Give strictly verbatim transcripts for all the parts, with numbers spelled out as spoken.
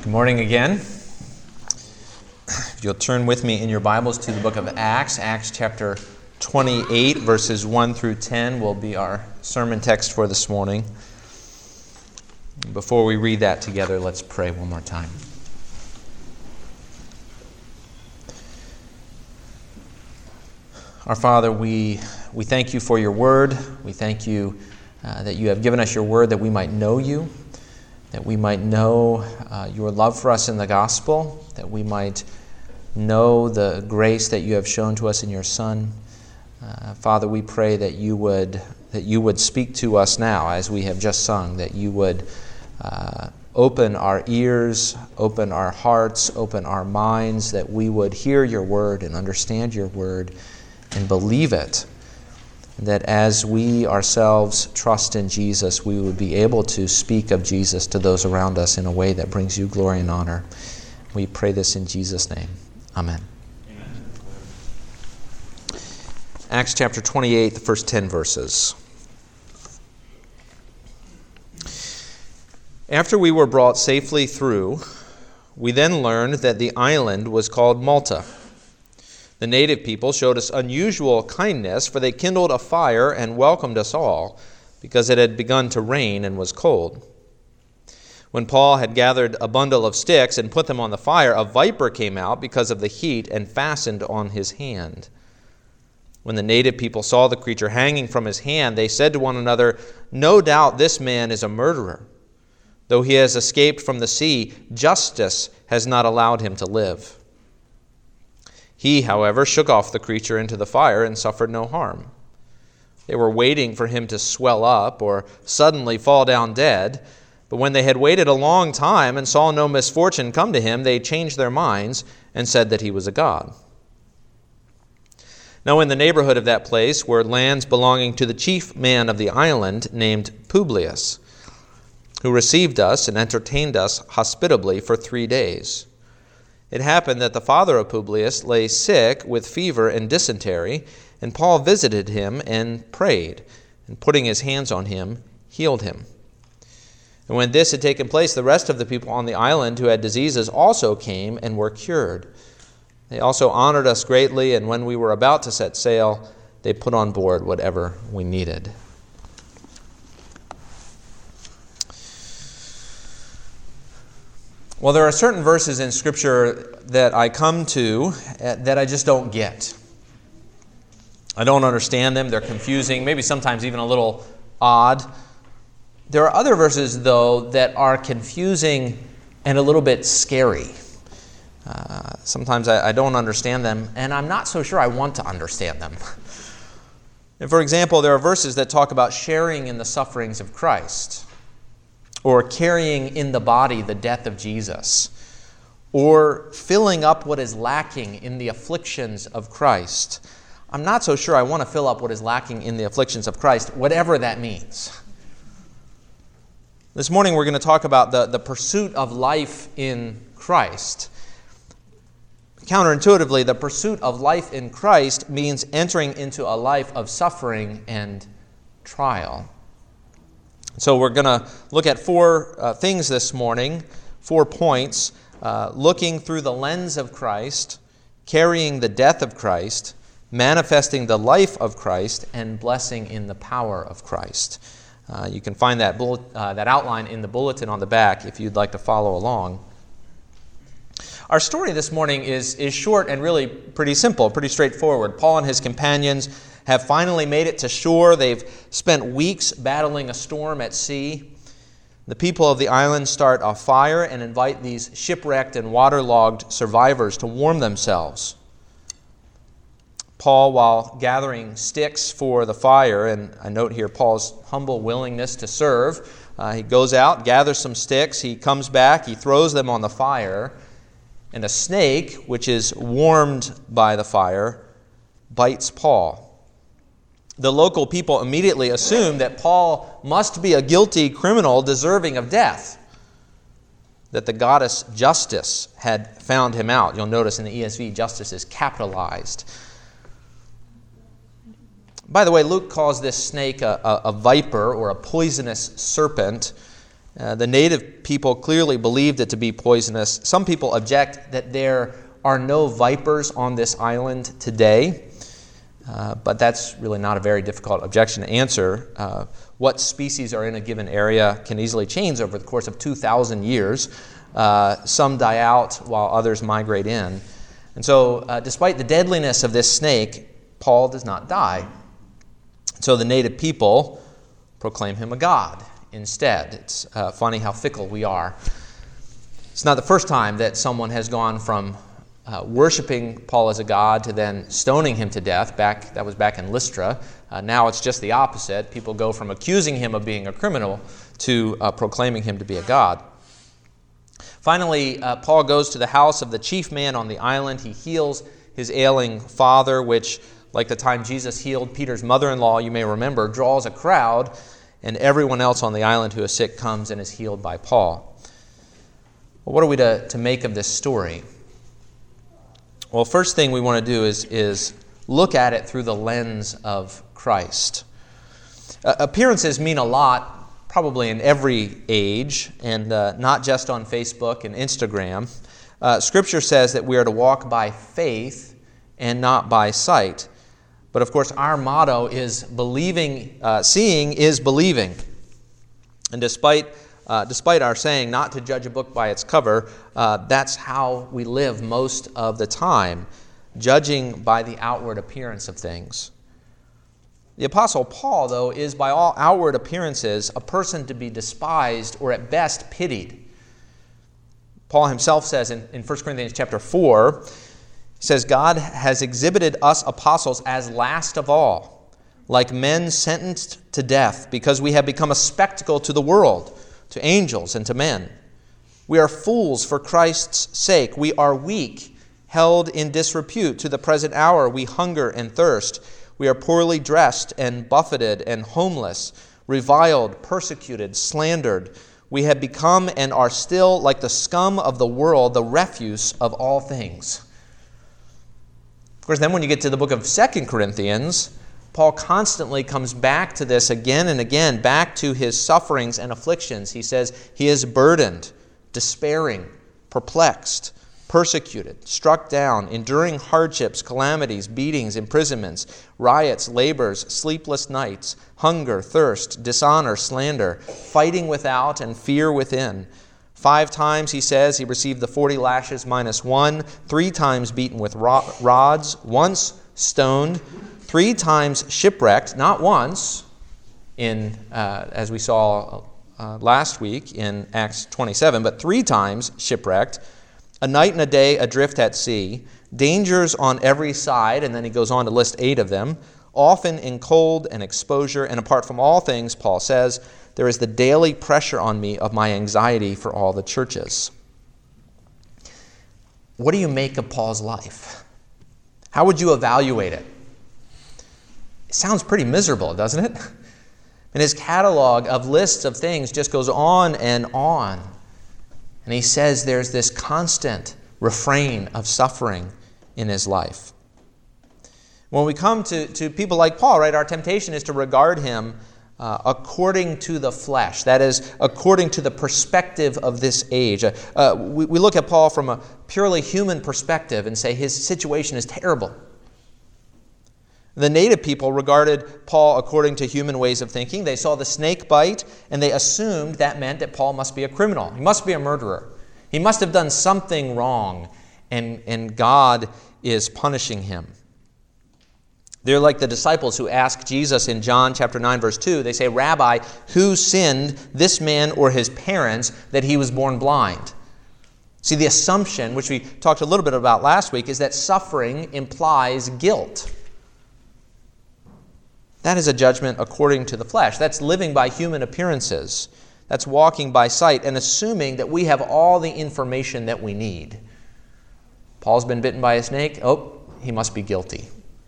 Good morning again. If you'll turn with me in your Bibles to the book of Acts, Acts chapter twenty-eight, verses one through ten will be our sermon text for this morning. Before we read that together, let's pray one more time. Our Father, we, we thank you for your word. We thank you uh, that you have given us your word that we might know you, that we might know uh, your love for us in the gospel, that we might know the grace that you have shown to us in your Son. Uh, Father, we pray that you would that you would speak to us now as we have just sung, that you would uh, open our ears, open our hearts, open our minds, that we would hear your word and understand your word and believe it. That as we ourselves trust in Jesus, we would be able to speak of Jesus to those around us in a way that brings you glory and honor. We pray this in Jesus' name. Amen. Amen. Acts chapter twenty-eight, the first ten verses. After we were brought safely through, we then learned that the island was called Malta. The native people showed us unusual kindness, for they kindled a fire and welcomed us all, because it had begun to rain and was cold. When Paul had gathered a bundle of sticks and put them on the fire, a viper came out because of the heat and fastened on his hand. When the native people saw the creature hanging from his hand, they said to one another, "No doubt this man is a murderer. Though he has escaped from the sea, justice has not allowed him to live." He, however, shook off the creature into the fire and suffered no harm. They were waiting for him to swell up or suddenly fall down dead, but when they had waited a long time and saw no misfortune come to him, they changed their minds and said that he was a god. Now in the neighborhood of that place were lands belonging to the chief man of the island, named Publius, who received us and entertained us hospitably for three days. It happened that the father of Publius lay sick with fever and dysentery, and Paul visited him and prayed, and putting his hands on him, healed him. And when this had taken place, the rest of the people on the island who had diseases also came and were cured. They also honored us greatly, and when we were about to set sail, they put on board whatever we needed. Well, there are certain verses in Scripture that I come to that I just don't get. I don't understand them. They're confusing, maybe sometimes even a little odd. There are other verses, though, that are confusing and a little bit scary. Uh, sometimes I, I don't understand them, and I'm not so sure I want to understand them. And for example, there are verses that talk about sharing in the sufferings of Christ, or carrying in the body the death of Jesus, or filling up what is lacking in the afflictions of Christ. I'm not so sure I want to fill up what is lacking in the afflictions of Christ, whatever that means. This morning we're going to talk about the, the pursuit of life in Christ. Counterintuitively, the pursuit of life in Christ means entering into a life of suffering and trial. So we're going to look at four uh, things this morning, four points, uh, looking through the lens of Christ, carrying the death of Christ, manifesting the life of Christ, and blessing in the power of Christ. Uh, you can find that bullet, uh, that outline in the bulletin on the back if you'd like to follow along. Our story this morning is, is short and really pretty simple, pretty straightforward. Paul and his companions have finally made it to shore. They've spent weeks battling a storm at sea. The people of the island start a fire and invite these shipwrecked and waterlogged survivors to warm themselves. Paul, while gathering sticks for the fire, and I note here Paul's humble willingness to serve, uh, he goes out, gathers some sticks, he comes back, he throws them on the fire, and a snake, which is warmed by the fire, bites Paul. The local people immediately assume that Paul must be a guilty criminal deserving of death, that the goddess Justice had found him out. You'll notice in the E S V, Justice is capitalized. By the way, Luke calls this snake a, a, a viper or a poisonous serpent. Uh, the native people clearly believed it to be poisonous. Some people object that there are no vipers on this island today, uh, but that's really not a very difficult objection to answer. Uh, what species are in a given area can easily change over the course of two thousand years. Uh, some die out while others migrate in. And so, uh, despite the deadliness of this snake, Paul does not die. So the native people proclaim him a god instead. It's uh, funny how fickle we are. It's not the first time that someone has gone from uh, worshiping Paul as a god to then stoning him to death. Back that was back in Lystra. Uh, now it's just the opposite. People go from accusing him of being a criminal to uh, proclaiming him to be a god. Finally, uh, Paul goes to the house of the chief man on the island. He heals his ailing father, which, like the time Jesus healed Peter's mother-in-law, you may remember, draws a crowd, and everyone else on the island who is sick comes and is healed by Paul. Well, what are we to, to make of this story? Well, first thing we want to do is, is look at it through the lens of Christ. Uh, appearances mean a lot, probably in every age, and uh, not just on Facebook and Instagram. Uh, Scripture says that we are to walk by faith and not by sight. But of course, our motto is believing, uh, seeing is believing. And despite uh, despite our saying not to judge a book by its cover, uh, that's how we live most of the time, judging by the outward appearance of things. The Apostle Paul, though, is by all outward appearances a person to be despised or at best pitied. Paul himself says in, in First Corinthians chapter four, he says, God has exhibited us apostles as last of all, like men sentenced to death, because we have become a spectacle to the world, to angels and to men. We are fools for Christ's sake. We are weak, held in disrepute. To the present hour we hunger and thirst. We are poorly dressed and buffeted and homeless, reviled, persecuted, slandered. We have become and are still like the scum of the world, the refuse of all things. Of course, then when you get to the book of Second Corinthians, Paul constantly comes back to this again and again, back to his sufferings and afflictions. He says he is burdened, despairing, perplexed, persecuted, struck down, enduring hardships, calamities, beatings, imprisonments, riots, labors, sleepless nights, hunger, thirst, dishonor, slander, fighting without and fear within. Five times, he says, he received the forty lashes minus one, three times beaten with rods, once stoned, three times shipwrecked, not once, in uh, as we saw uh, last week in Acts twenty-seven, but three times shipwrecked, a night and a day adrift at sea, dangers on every side, and then he goes on to list eight of them, often in cold and exposure, and apart from all things, Paul says, there is the daily pressure on me of my anxiety for all the churches. What do you make of Paul's life? How would you evaluate it? It sounds pretty miserable, doesn't it? And his catalog of lists of things just goes on and on. And he says there's this constant refrain of suffering in his life. When we come to, to people like Paul, right, our temptation is to regard him uh, according to the flesh. That is, according to the perspective of this age. Uh, uh, we, we look at Paul from a purely human perspective and say his situation is terrible. The native people regarded Paul according to human ways of thinking. They saw the snake bite, and they assumed that meant that Paul must be a criminal. He must be a murderer. He must have done something wrong, and, and God is punishing him. They're like the disciples who ask Jesus in John chapter nine, verse two. They say, Rabbi, who sinned, this man or his parents, that he was born blind? See, the assumption, which we talked a little bit about last week, is that suffering implies guilt. That is a judgment according to the flesh. That's living by human appearances. That's walking by sight and assuming that we have all the information that we need. Paul's been bitten by a snake. Oh, he must be guilty.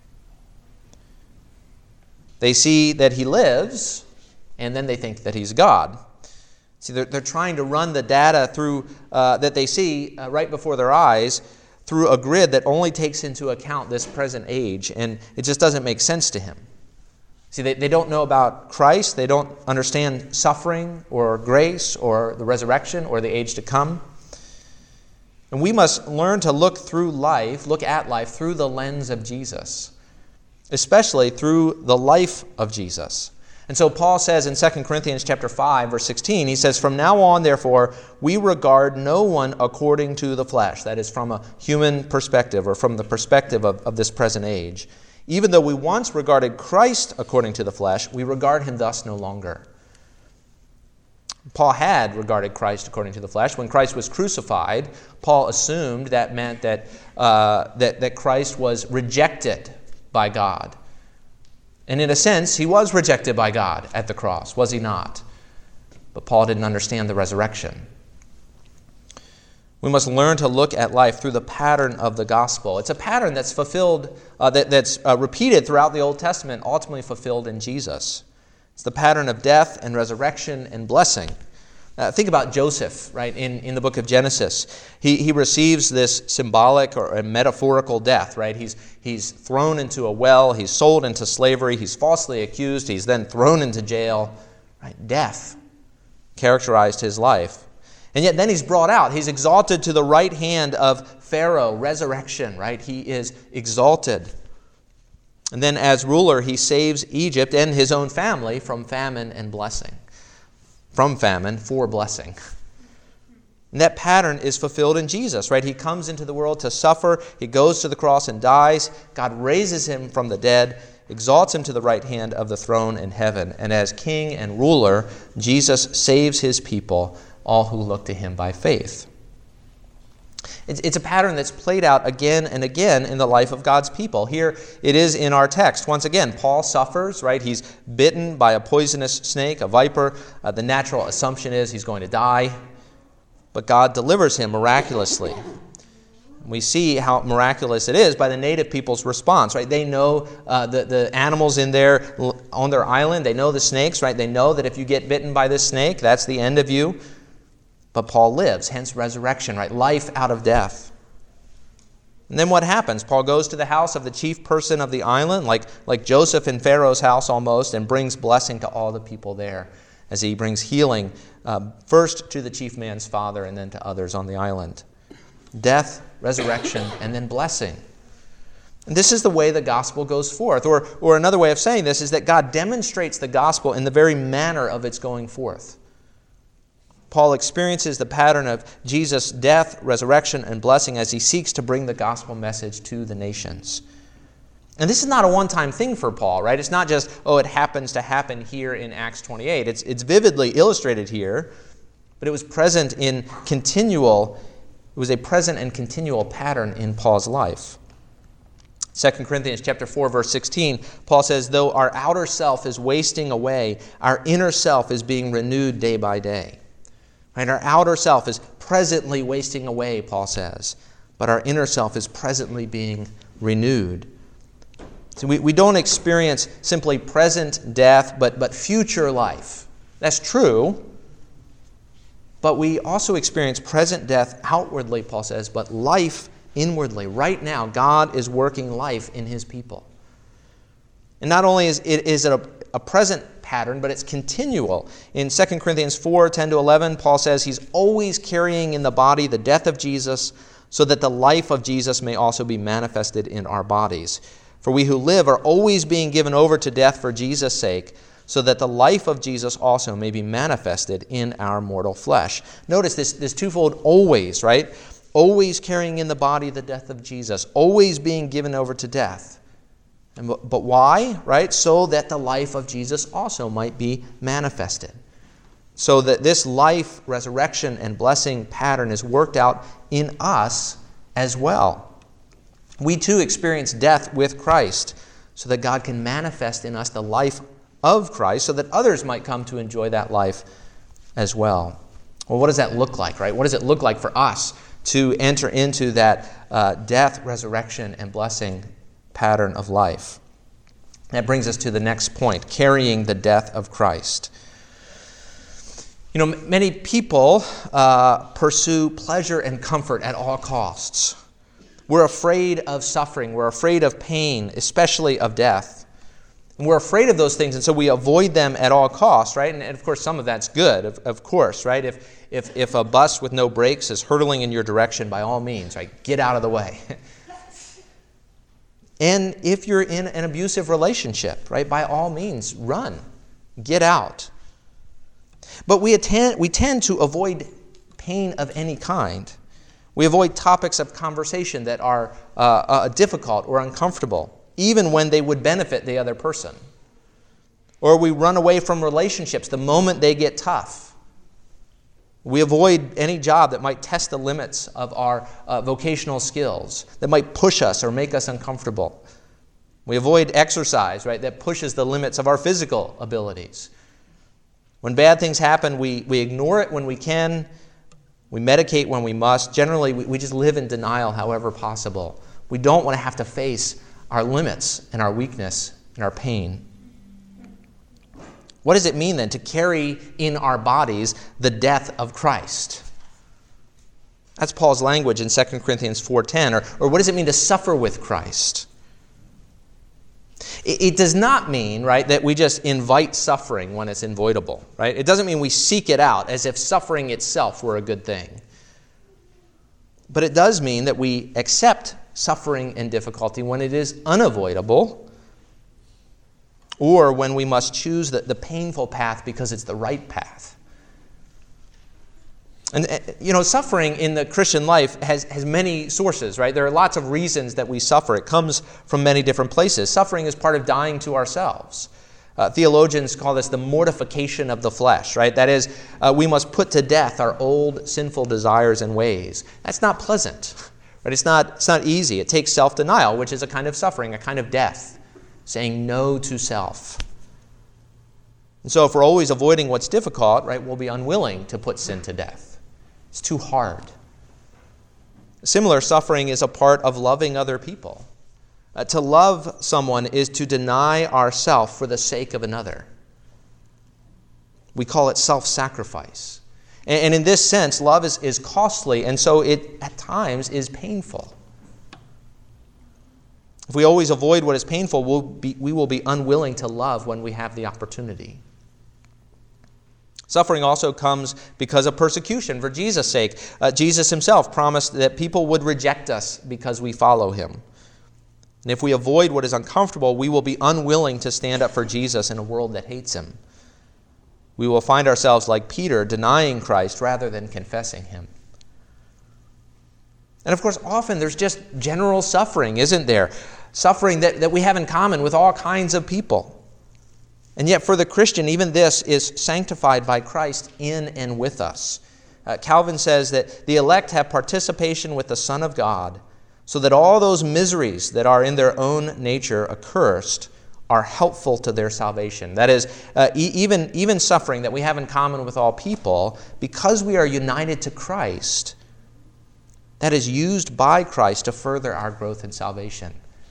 They see that he lives, and then they think that he's God. See, they're, they're trying to run the data through uh, that they see uh, right before their eyes through a grid that only takes into account this present age, and it just doesn't make sense to him. See, they, they don't know about Christ. They don't understand suffering or grace or the resurrection or the age to come. And we must learn to look through life, look at life through the lens of Jesus, especially through the life of Jesus. And so Paul says in Second Corinthians chapter five, verse sixteen, he says, "From now on, therefore, we regard no one according to the flesh." That is, from a human perspective or from the perspective of, of this present age. "Even though we once regarded Christ according to the flesh, we regard him thus no longer." Paul had regarded Christ according to the flesh. When Christ was crucified, Paul assumed that meant that, uh, that, that Christ was rejected by God. And in a sense, he was rejected by God at the cross, was he not? But Paul didn't understand the resurrection. We must learn to look at life through the pattern of the gospel. It's a pattern that's fulfilled, uh, that, that's uh, repeated throughout the Old Testament, ultimately fulfilled in Jesus. It's the pattern of death and resurrection and blessing. Uh, think about Joseph, right, in, in the book of Genesis. He, he receives this symbolic or a metaphorical death, right? He's, he's thrown into a well, he's sold into slavery, he's falsely accused, he's then thrown into jail. Right? Death characterized his life. And yet then he's brought out. He's exalted to the right hand of Pharaoh, resurrection, right? He is exalted. And then as ruler, he saves Egypt and his own family from famine and blessing. From famine for blessing. And that pattern is fulfilled in Jesus, right? He comes into the world to suffer. He goes to the cross and dies. God raises him from the dead, exalts him to the right hand of the throne in heaven. And as king and ruler, Jesus saves his people, all who look to him by faith. It's a pattern that's played out again and again in the life of God's people. Here it is in our text. Once again, Paul suffers, right? He's bitten by a poisonous snake, a viper. Uh, the natural assumption is he's going to die. But God delivers him miraculously. We see how miraculous it is by the native people's response, right? They know uh, the, the animals in there on their island. They know the snakes, right? They know that if you get bitten by this snake, that's the end of you. But Paul lives, hence resurrection, right? Life out of death. And then what happens? Paul goes to the house of the chief person of the island, like, like Joseph in Pharaoh's house almost, and brings blessing to all the people there as he brings healing uh, first to the chief man's father and then to others on the island. Death, resurrection, and then blessing. And this is the way the gospel goes forth. Or, or another way of saying this is that God demonstrates the gospel in the very manner of its going forth. Paul experiences the pattern of Jesus' death, resurrection, and blessing as he seeks to bring the gospel message to the nations. And this is not a one-time thing for Paul, right? It's not just, oh, it happens to happen here in Acts twenty-eight. It's, it's vividly illustrated here, but it was present in continual, it was a present and continual pattern in Paul's life. Second Corinthians chapter four, verse sixteen, Paul says, "Though our outer self is wasting away, our inner self is being renewed day by day." Right? Our outer self is presently wasting away, Paul says, but our inner self is presently being renewed. So we, we don't experience simply present death, but, but future life. That's true, but we also experience present death outwardly, Paul says, but life inwardly. Right now, God is working life in his people. And not only is it, is it a, a present pattern, but it's continual. In Second Corinthians four, ten to eleven, Paul says he's always carrying in the body the death of Jesus, so that the life of Jesus may also be manifested in our bodies. For we who live are always being given over to death for Jesus' sake, so that the life of Jesus also may be manifested in our mortal flesh. Notice this, this twofold always, right? Always carrying in the body the death of Jesus, always being given over to death. And, but why? Right? So that the life of Jesus also might be manifested. So that this life, resurrection, and blessing pattern is worked out in us as well. We too experience death with Christ, so that God can manifest in us the life of Christ, so that others might come to enjoy that life as well. Well, what does that look like, right? What does it look like for us to enter into that uh, death, resurrection, and blessing pattern of life? That brings us to the next point, carrying the death of Christ. You know, many people uh, pursue pleasure and comfort at all costs. We're afraid of suffering. We're afraid of pain, especially of death. And we're afraid of those things, and so we avoid them at all costs, right? And, and of course, some of that's good, of, of course, right? If, if, if a bus with no brakes is hurtling in your direction, by all means, right, get out of the way. And if you're in an abusive relationship, right, by all means, run, get out. But we, attend, we tend to avoid pain of any kind. We avoid topics of conversation that are uh, uh, difficult or uncomfortable, even when they would benefit the other person. Or we run away from relationships the moment they get tough. We avoid any job that might test the limits of our uh, vocational skills, that might push us or make us uncomfortable. We avoid exercise, right, that pushes the limits of our physical abilities. When bad things happen, we, we ignore it when we can. We medicate when we must. Generally, we, we just live in denial however possible. We don't want to have to face our limits and our weakness and our pain. What does it mean then to carry in our bodies the death of Christ? That's Paul's language in Second Corinthians four ten. Or, or what does it mean to suffer with Christ? It, it does not mean, right, that we just invite suffering when it's unavoidable, right? It doesn't mean we seek it out as if suffering itself were a good thing. But it does mean that we accept suffering and difficulty when it is unavoidable, or when we must choose the, the painful path because it's the right path. And, you know, suffering in the Christian life has, has many sources, right? There are lots of reasons that we suffer. It comes from many different places. Suffering is part of dying to ourselves. Uh, theologians call this the mortification of the flesh, right? That is, uh, we must put to death our old sinful desires and ways. That's not pleasant, right? It's not, it's not easy. It takes self-denial, which is a kind of suffering, a kind of death. Saying no to self. And so if we're always avoiding what's difficult, right, we'll be unwilling to put sin to death. It's too hard. Similar suffering is a part of loving other people. Uh, to love someone is to deny ourself for the sake of another. We call it self-sacrifice. And, and in this sense, love is, is costly, and so it at times is painful. If we always avoid what is painful, we'll be, we will be unwilling to love when we have the opportunity. Suffering also comes because of persecution for Jesus' sake. Uh, Jesus himself promised that people would reject us because we follow him. And if we avoid what is uncomfortable, we will be unwilling to stand up for Jesus in a world that hates him. We will find ourselves like Peter, denying Christ rather than confessing him. And of course, often there's just general suffering, isn't there? Suffering that, that we have in common with all kinds of people. And yet for the Christian, even this is sanctified by Christ in and with us. Uh, Calvin says that the elect have participation with the Son of God, so that all those miseries that are in their own nature accursed are helpful to their salvation. That is, uh, e- even, even suffering that we have in common with all people, because we are united to Christ, that is used by Christ to further our growth in salvation.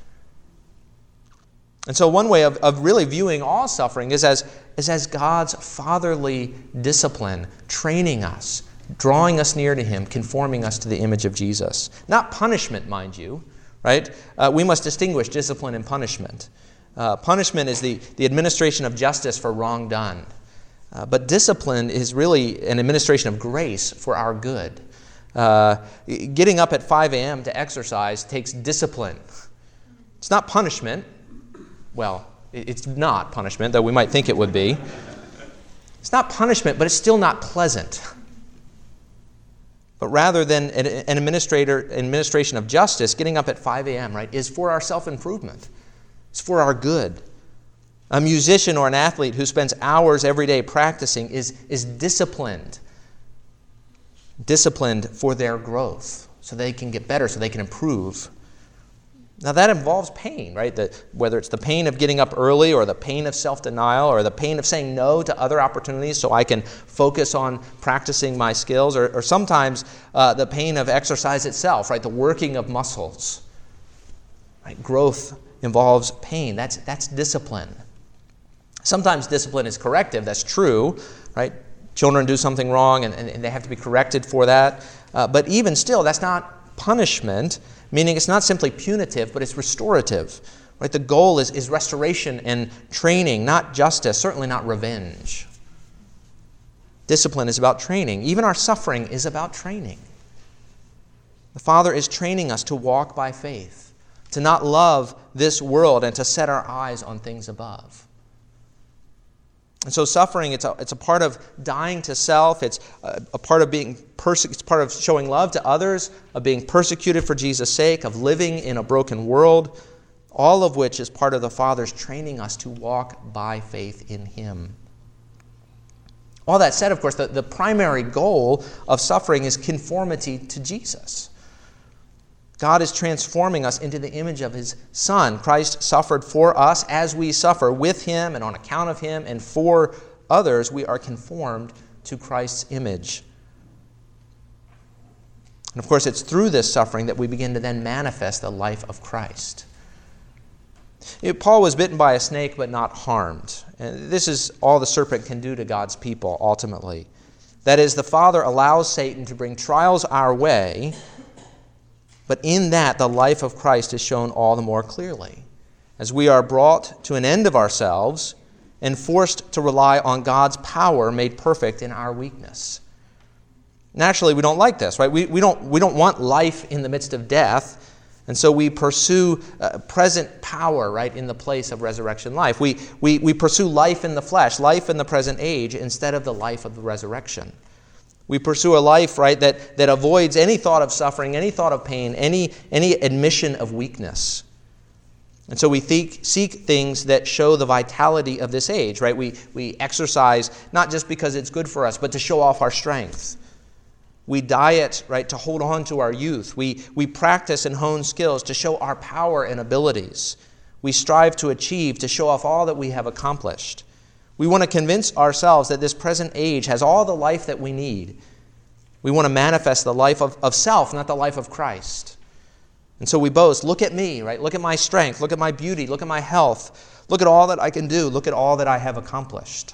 And so one way of, of really viewing all suffering is as, is as God's fatherly discipline, training us, drawing us near to him, conforming us to the image of Jesus. Not punishment, mind you, right? Uh, we must distinguish discipline and punishment. Uh, punishment is the, the administration of justice for wrong done. Uh, but discipline is really an administration of grace for our good. Uh, getting up at five a.m. to exercise takes discipline. It's not punishment. Well, it's not punishment, though we might think it would be. It's not punishment, but it's still not pleasant. But rather than an administrator, administration of justice, getting up at five a.m., right, is for our self-improvement. It's for our good. A musician or an athlete who spends hours every day practicing is, is disciplined. Disciplined for their growth, so they can get better, so they can improve. Now that involves pain, right? The, whether it's the pain of getting up early or the pain of self-denial or the pain of saying no to other opportunities so I can focus on practicing my skills, or, or sometimes uh, the pain of exercise itself, right? The working of muscles. Right? Growth involves pain. That's, that's discipline. Sometimes discipline is corrective. That's true, right? Children do something wrong and, and, and they have to be corrected for that. Uh, but even still, that's not punishment, meaning it's not simply punitive, but it's restorative. Right? The goal is, is restoration and training, not justice, certainly not revenge. Discipline is about training. Even our suffering is about training. The Father is training us to walk by faith, to not love this world and to set our eyes on things above. And so suffering, it's a, it's a part of dying to self. It's a, a part of being perse- it's part of showing love to others, of being persecuted for Jesus' sake, of living in a broken world, all of which is part of the Father's training us to walk by faith in Him. All that said, of course, the, the primary goal of suffering is conformity to Jesus. God is transforming us into the image of His Son. Christ suffered for us as we suffer with Him and on account of Him, and for others we are conformed to Christ's image. And of course, it's through this suffering that we begin to then manifest the life of Christ. Paul was bitten by a snake but not harmed. And this is all the serpent can do to God's people ultimately. That is, the Father allows Satan to bring trials our way, but in that the life of Christ is shown all the more clearly, as we are brought to an end of ourselves and forced to rely on God's power made perfect in our weakness. Naturally, we don't like this, right? We, we, don't, we don't want life in the midst of death, and so we pursue uh, present power, right, in the place of resurrection life. We, we, we pursue life in the flesh, life in the present age, instead of the life of the resurrection. We pursue a life, right, that, that avoids any thought of suffering, any thought of pain, any, any admission of weakness. And so we seek, seek things that show the vitality of this age, right? We, we exercise not just because it's good for us, but to show off our strength. We diet, right, to hold on to our youth. We, we practice and hone skills to show our power and abilities. We strive to achieve, to show off all that we have accomplished. We want to convince ourselves that this present age has all the life that we need. We want to manifest the life of, of self, not the life of Christ. And so we boast, look at me, right? Look at my strength, look at my beauty, look at my health, look at all that I can do, look at all that I have accomplished.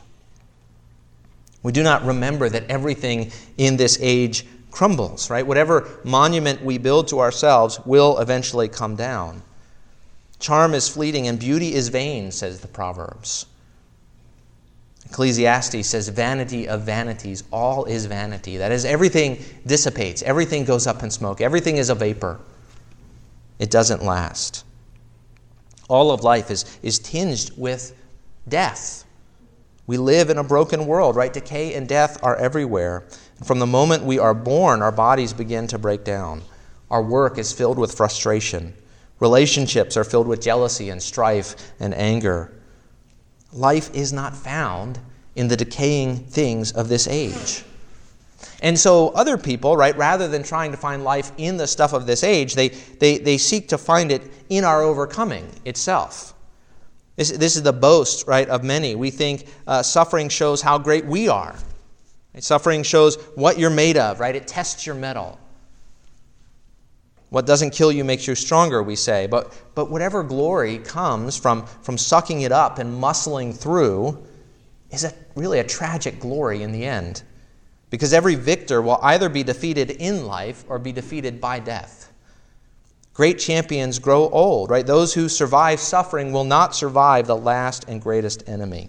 We do not remember that everything in this age crumbles, right? Whatever monument we build to ourselves will eventually come down. Charm is fleeting and beauty is vain, says the Proverbs. Ecclesiastes says, vanity of vanities, all is vanity. That is, everything dissipates, everything goes up in smoke, everything is a vapor. It doesn't last. All of life is, is tinged with death. We live in a broken world, right? Decay and death are everywhere. And from the moment we are born, our bodies begin to break down. Our work is filled with frustration. Relationships are filled with jealousy and strife and anger. Life is not found in the decaying things of this age. And so other people, right, rather than trying to find life in the stuff of this age, they, they, they seek to find it in our overcoming itself. This, this is the boast, right, of many. We think uh, suffering shows how great we are. Right? Suffering shows what you're made of, right? It tests your mettle. What doesn't kill you makes you stronger, we say. But but whatever glory comes from, from sucking it up and muscling through is a, really a tragic glory in the end. Because every victor will either be defeated in life or be defeated by death. Great champions grow old, right? Those who survive suffering will not survive the last and greatest enemy.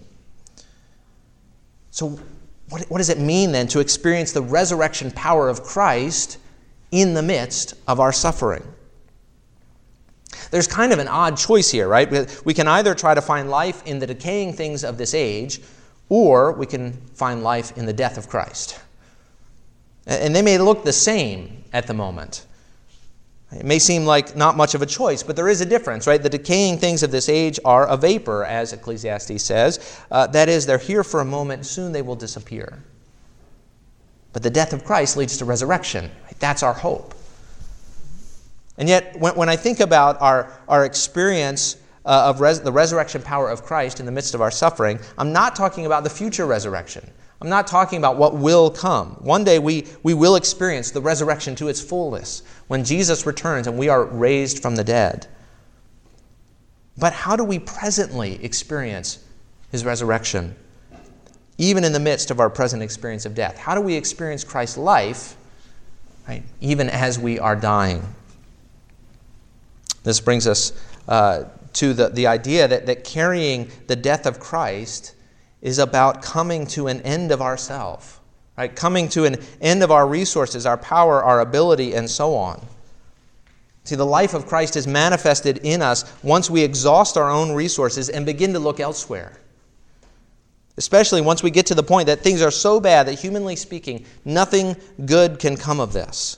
So what, what does it mean then to experience the resurrection power of Christ in the midst of our suffering? There's kind of an odd choice here, right? We can either try to find life in the decaying things of this age, or we can find life in the death of Christ. And they may look the same at the moment. It may seem like not much of a choice, but there is a difference, right? The decaying things of this age are a vapor, as Ecclesiastes says. Uh, that is, they're here for a moment, soon they will disappear. But the death of Christ leads to resurrection. Right? That's our hope. And yet, when, when I think about our, our experience uh, of res- the resurrection power of Christ in the midst of our suffering, I'm not talking about the future resurrection. I'm not talking about what will come. One day we, we will experience the resurrection to its fullness when Jesus returns and we are raised from the dead. But how do we presently experience His resurrection? Even in the midst of our present experience of death. How do we experience Christ's life, right, even as we are dying? This brings us uh, to the, the idea that, that carrying the death of Christ is about coming to an end of ourselves, right? Coming to an end of our resources, our power, our ability, and so on. See, the life of Christ is manifested in us once we exhaust our own resources and begin to look elsewhere. Especially once we get to the point that things are so bad that, humanly speaking, nothing good can come of this.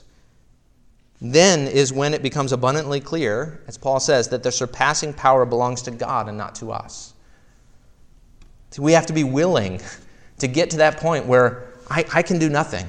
Then is when it becomes abundantly clear, as Paul says, that the surpassing power belongs to God and not to us. See, we have to be willing to get to that point where I, I can do nothing.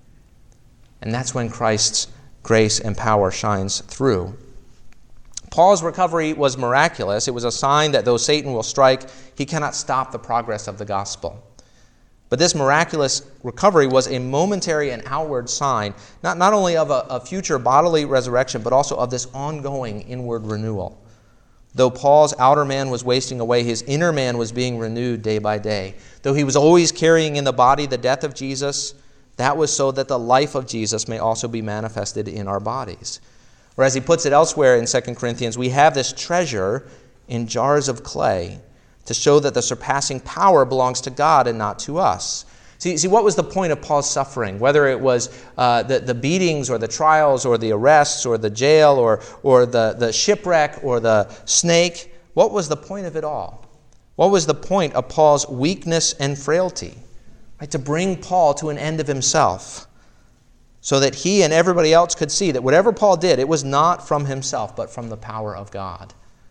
And that's when Christ's grace and power shines through. Paul's recovery was miraculous. It was a sign that though Satan will strike, he cannot stop the progress of the gospel. But this miraculous recovery was a momentary and outward sign, not, not only of a, a future bodily resurrection, but also of this ongoing inward renewal. Though Paul's outer man was wasting away, his inner man was being renewed day by day. Though he was always carrying in the body the death of Jesus, that was so that the life of Jesus may also be manifested in our bodies. Or as he puts it elsewhere in Second Corinthians, we have this treasure in jars of clay to show that the surpassing power belongs to God and not to us. See, see what was the point of Paul's suffering? Whether it was uh, the, the beatings or the trials or the arrests or the jail or, or the, the shipwreck or the snake, what was the point of it all? What was the point of Paul's weakness and frailty? Right, to bring Paul to an end of himself, so that he and everybody else could see that whatever Paul did, it was not from himself, but from the power of God.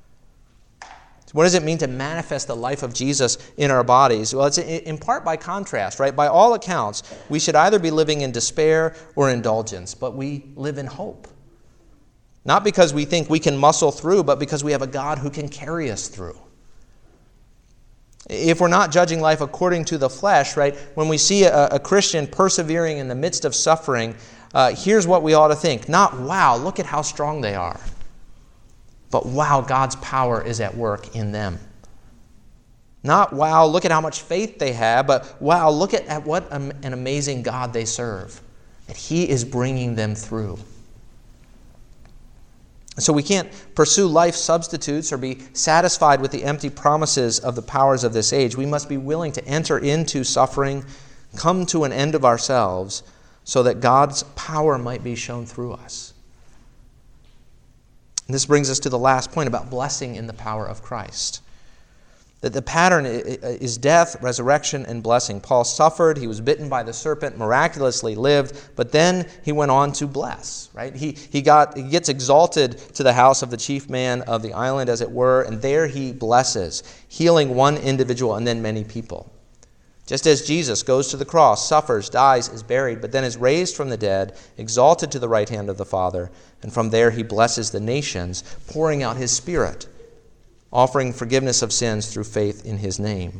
So what does it mean to manifest the life of Jesus in our bodies? Well, it's in part by contrast, right? By all accounts, we should either be living in despair or indulgence, but we live in hope. Not because we think we can muscle through, but because we have a God who can carry us through. If we're not judging life according to the flesh, right, when we see a, a Christian persevering in the midst of suffering, uh, here's what we ought to think. Not, wow, look at how strong they are. But, wow, God's power is at work in them. Not, wow, look at how much faith they have, but, wow, look at, at what an amazing God they serve. That He is bringing them through. So we can't pursue life substitutes or be satisfied with the empty promises of the powers of this age. We must be willing to enter into suffering, come to an end of ourselves, so that God's power might be shown through us. And this brings us to the last point about blessing in the power of Christ. That the pattern is death, resurrection, and blessing. Paul suffered, he was bitten by the serpent, miraculously lived, but then he went on to bless, right? He he got he gets exalted to the house of the chief man of the island, as it were, and there he blesses, healing one individual and then many people. Just as Jesus goes to the cross, suffers, dies, is buried, but then is raised from the dead, exalted to the right hand of the Father, and from there he blesses the nations, pouring out his Spirit, offering forgiveness of sins through faith in His name.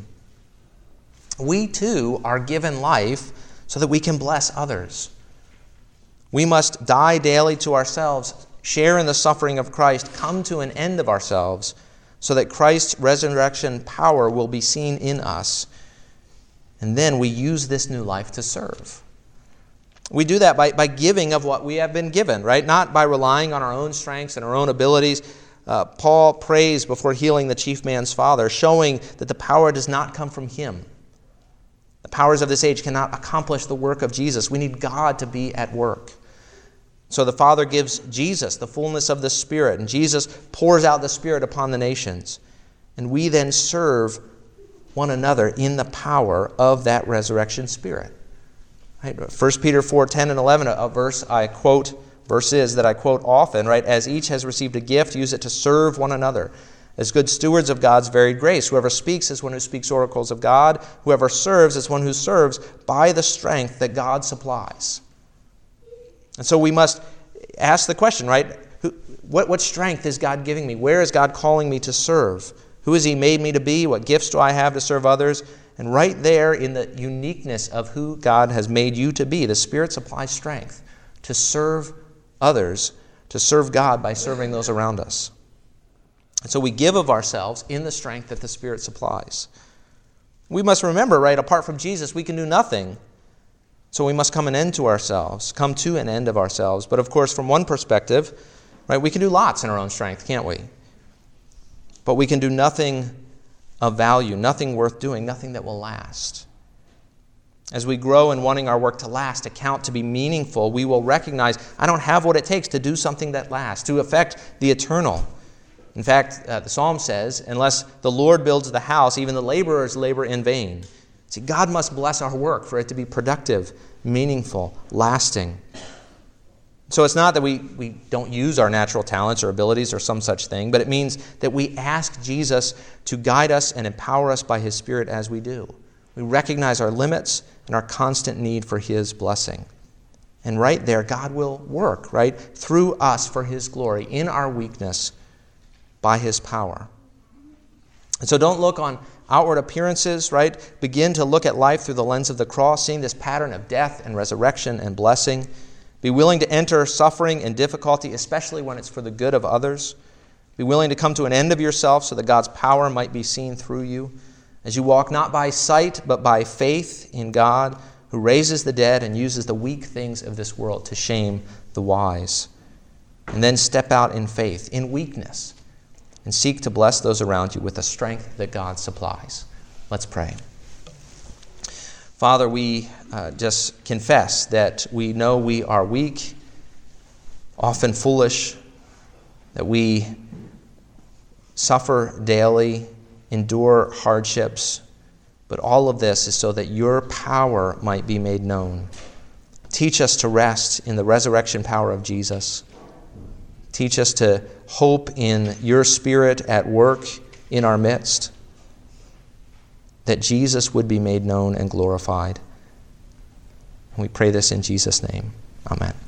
We too are given life so that we can bless others. We must die daily to ourselves, share in the suffering of Christ, come to an end of ourselves, so that Christ's resurrection power will be seen in us. And then we use this new life to serve. We do that by, by giving of what we have been given, right? Not by relying on our own strengths and our own abilities. Uh, Paul prays before healing the chief man's father, showing that the power does not come from him. The powers of this age cannot accomplish the work of Jesus. We need God to be at work. So the Father gives Jesus the fullness of the Spirit, and Jesus pours out the Spirit upon the nations. And we then serve one another in the power of that resurrection Spirit. Right? First Peter four, ten and eleven, a verse I quote, verses that I quote often, right? As each has received a gift, use it to serve one another. As good stewards of God's varied grace, whoever speaks is one who speaks oracles of God. Whoever serves is one who serves by the strength that God supplies. And so we must ask the question, right? Who, what, what strength is God giving me? Where is God calling me to serve? Who has He made me to be? What gifts do I have to serve others? And right there in the uniqueness of who God has made you to be, the Spirit supplies strength to serve others, to serve God by serving those around us. And so we give of ourselves in the strength that the Spirit supplies. We must remember, right, apart from Jesus, we can do nothing. So we must come an end to ourselves, come to an end of ourselves. But of course, from one perspective, right, we can do lots in our own strength, can't we? but we can do nothing of value, nothing worth doing, nothing that will last. As we grow in wanting our work to last, to count, to be meaningful, we will recognize, I don't have what it takes to do something that lasts, to affect the eternal. In fact, uh, the Psalm says, unless the Lord builds the house, even the laborers labor in vain. See, God must bless our work for it to be productive, meaningful, lasting. So it's not that we, we don't use our natural talents or abilities or some such thing, but it means that we ask Jesus to guide us and empower us by His Spirit as we do. We recognize our limits and our constant need for His blessing. And right there, God will work, right, through us for His glory, in our weakness, by His power. And so don't look on outward appearances, right? Begin to look at life through the lens of the cross, seeing this pattern of death and resurrection and blessing. Be willing to enter suffering and difficulty, especially when it's for the good of others. Be willing to come to an end of yourself so that God's power might be seen through you, as you walk not by sight, but by faith in God, who raises the dead and uses the weak things of this world to shame the wise. And then step out in faith, in weakness, and seek to bless those around you with the strength that God supplies. Let's pray. Father, we uh, just confess that we know we are weak, often foolish, that we suffer daily, endure hardships, but all of this is so that your power might be made known. Teach us to rest in the resurrection power of Jesus. Teach us to hope in your Spirit at work in our midst, that Jesus would be made known and glorified. And we pray this in Jesus' name. Amen.